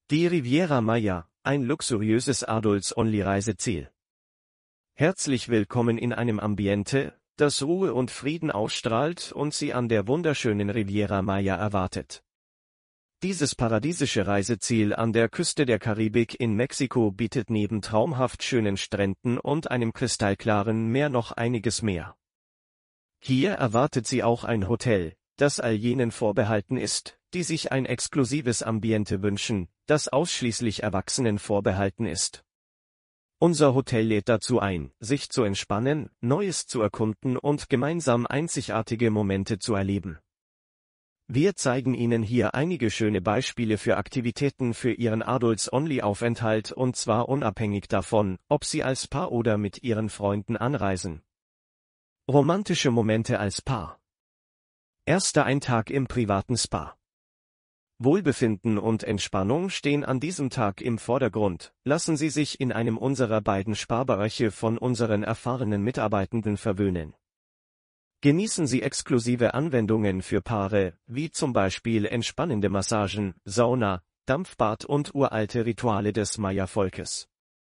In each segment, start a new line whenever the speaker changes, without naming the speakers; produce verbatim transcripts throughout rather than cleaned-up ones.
Die Riviera Maya, ein luxuriöses Adults-Only-Reiseziel. Herzlich willkommen in einem Ambiente, das Ruhe und Frieden ausstrahlt und Sie an der wunderschönen Riviera Maya erwartet. Dieses paradiesische Reiseziel an der Küste der Karibik in Mexiko bietet neben traumhaft schönen Stränden und einem kristallklaren Meer noch einiges mehr. Hier erwartet Sie auch ein Hotel, das all jenen vorbehalten ist, die sich ein exklusives Ambiente wünschen, das ausschließlich Erwachsenen vorbehalten ist. Unser Hotel lädt dazu ein, sich zu entspannen, Neues zu erkunden und gemeinsam einzigartige Momente zu erleben. Wir zeigen Ihnen hier einige schöne Beispiele für Aktivitäten für Ihren Adults-Only-Aufenthalt und zwar unabhängig davon, ob Sie als Paar oder mit Ihren Freunden anreisen. Romantische Momente als Paar. Erster Eintag im privaten Spa. Wohlbefinden und Entspannung stehen an diesem Tag im Vordergrund. Lassen Sie sich in einem unserer beiden Spa-Bereiche von unseren erfahrenen Mitarbeitenden verwöhnen. Genießen Sie exklusive Anwendungen für Paare, wie zum Beispiel entspannende Massagen, Sauna, Dampfbad und uralte Rituale des Maya-Volkes.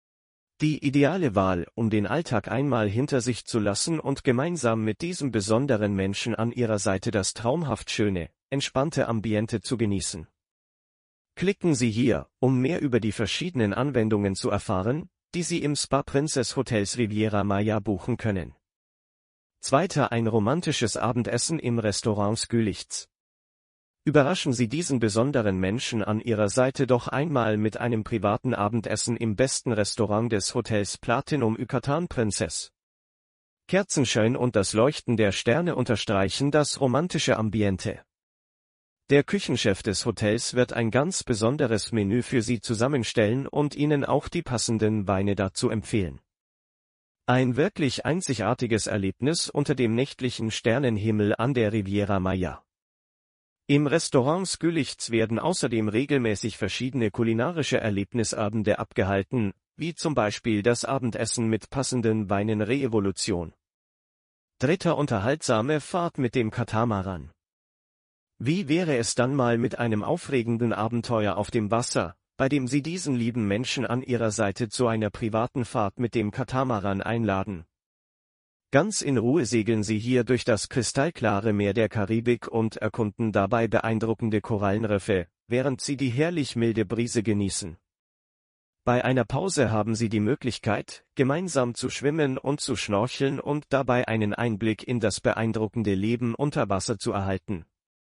Die ideale Wahl, um den Alltag einmal hinter sich zu lassen und gemeinsam mit diesem besonderen Menschen an Ihrer Seite das traumhaft schöne, entspannte Ambiente zu genießen. Klicken Sie hier, um mehr über die verschiedenen Anwendungen zu erfahren, die Sie im Spa Princess Hotels Riviera Maya buchen können. Zweiter ein romantisches Abendessen im Restaurant Skülichts. Überraschen Sie diesen besonderen Menschen an Ihrer Seite doch einmal mit einem privaten Abendessen im besten Restaurant des Hotels Platinum Yucatan Princess. Kerzenschein und das Leuchten der Sterne unterstreichen das romantische Ambiente. Der Küchenchef des Hotels wird ein ganz besonderes Menü für Sie zusammenstellen und Ihnen auch die passenden Weine dazu empfehlen. Ein wirklich einzigartiges Erlebnis unter dem nächtlichen Sternenhimmel an der Riviera Maya. Im Restaurant Skülichts werden außerdem regelmäßig verschiedene kulinarische Erlebnisabende abgehalten, wie zum Beispiel das Abendessen mit passenden Weinen Reevolution. Dritter unterhaltsame Fahrt mit dem Katamaran. Wie wäre es dann mal mit einem aufregenden Abenteuer auf dem Wasser, bei dem Sie diesen lieben Menschen an Ihrer Seite zu einer privaten Fahrt mit dem Katamaran einladen? Ganz in Ruhe segeln Sie hier durch das kristallklare Meer der Karibik und erkunden dabei beeindruckende Korallenriffe, während Sie die herrlich milde Brise genießen. Bei einer Pause haben Sie die Möglichkeit, gemeinsam zu schwimmen und zu schnorcheln und dabei einen Einblick in das beeindruckende Leben unter Wasser zu erhalten.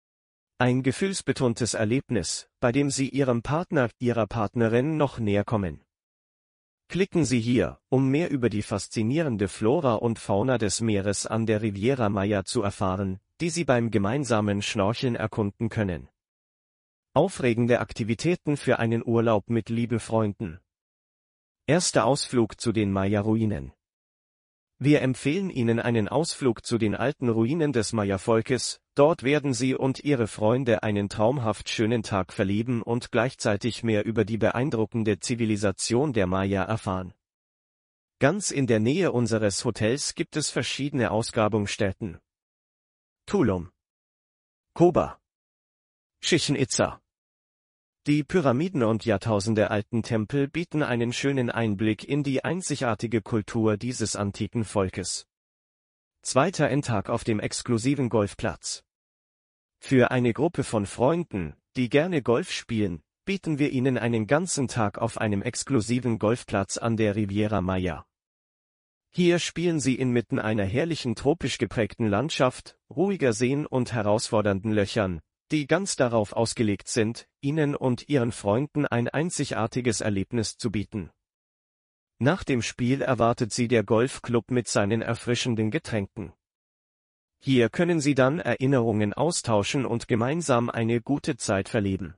Ein gefühlsbetontes Erlebnis, bei dem Sie Ihrem Partner, Ihrer Partnerin noch näher kommen. Klicken Sie hier, um mehr über die faszinierende Flora und Fauna des Meeres an der Riviera Maya zu erfahren, die Sie beim gemeinsamen Schnorcheln erkunden können. Aufregende Aktivitäten für einen Urlaub mit lieben Freunden. Erster Ausflug zu den Maya-Ruinen. Wir empfehlen Ihnen einen Ausflug zu den alten Ruinen des Maya-Volkes. Dort werden Sie und Ihre Freunde einen traumhaft schönen Tag verleben und gleichzeitig mehr über die beeindruckende Zivilisation der Maya erfahren. Ganz in der Nähe unseres Hotels gibt es verschiedene Ausgrabungsstätten. Tulum, Koba, Chichén Itzá. Die Pyramiden und jahrtausendealten Tempel bieten einen schönen Einblick in die einzigartige Kultur dieses antiken Volkes. Zweiter Endtag auf dem exklusiven Golfplatz. Für eine Gruppe von Freunden, die gerne Golf spielen, bieten wir Ihnen einen ganzen Tag auf einem exklusiven Golfplatz an der Riviera Maya. Hier spielen Sie inmitten einer herrlichen tropisch geprägten Landschaft, ruhiger Seen und herausfordernden Löchern, die ganz darauf ausgelegt sind, Ihnen und Ihren Freunden ein einzigartiges Erlebnis zu bieten. Nach dem Spiel erwartet Sie der Golfclub mit seinen erfrischenden Getränken. Hier können Sie dann Erinnerungen austauschen und gemeinsam eine gute Zeit verleben.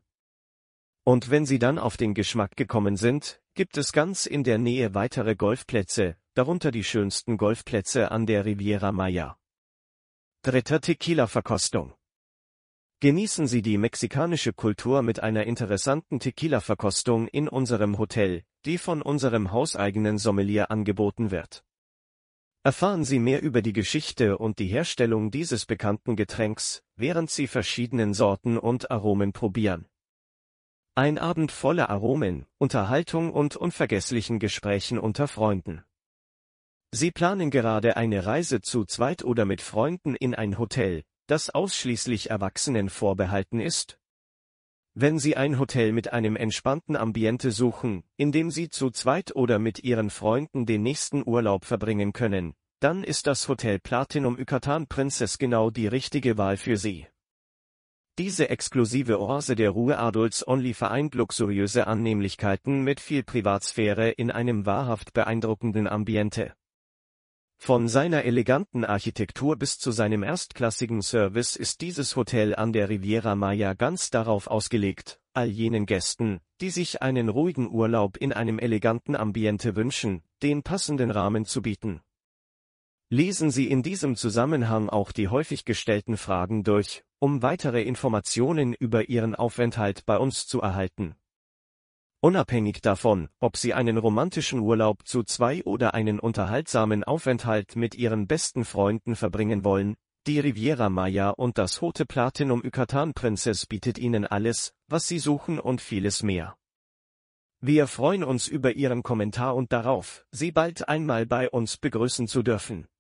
Und wenn Sie dann auf den Geschmack gekommen sind, gibt es ganz in der Nähe weitere Golfplätze, darunter die schönsten Golfplätze an der Riviera Maya. Dritter Tequila-Verkostung. Genießen Sie die mexikanische Kultur mit einer interessanten Tequila-Verkostung in unserem Hotel, die von unserem hauseigenen Sommelier angeboten wird. Erfahren Sie mehr über die Geschichte und die Herstellung dieses bekannten Getränks, während Sie verschiedenen Sorten und Aromen probieren. Ein Abend voller Aromen, Unterhaltung und unvergesslichen Gesprächen unter Freunden. Sie planen gerade eine Reise zu zweit oder mit Freunden in ein Hotel, das ausschließlich Erwachsenen vorbehalten ist? Wenn Sie ein Hotel mit einem entspannten Ambiente suchen, in dem Sie zu zweit oder mit Ihren Freunden den nächsten Urlaub verbringen können, dann ist das Hotel Platinum Yucatan Princess genau die richtige Wahl für Sie. Diese exklusive Oase der Ruhe Adults Only vereint luxuriöse Annehmlichkeiten mit viel Privatsphäre in einem wahrhaft beeindruckenden Ambiente. Von seiner eleganten Architektur bis zu seinem erstklassigen Service ist dieses Hotel an der Riviera Maya ganz darauf ausgelegt, all jenen Gästen, die sich einen ruhigen Urlaub in einem eleganten Ambiente wünschen, den passenden Rahmen zu bieten. Lesen Sie in diesem Zusammenhang auch die häufig gestellten Fragen durch, um weitere Informationen über Ihren Aufenthalt bei uns zu erhalten. Unabhängig davon, ob Sie einen romantischen Urlaub zu zwei oder einen unterhaltsamen Aufenthalt mit Ihren besten Freunden verbringen wollen, die Riviera Maya und das Hotel Platinum Yucatan Princess bietet Ihnen alles, was Sie suchen und vieles mehr. Wir freuen uns über Ihren Kommentar und darauf, Sie bald einmal bei uns begrüßen zu dürfen.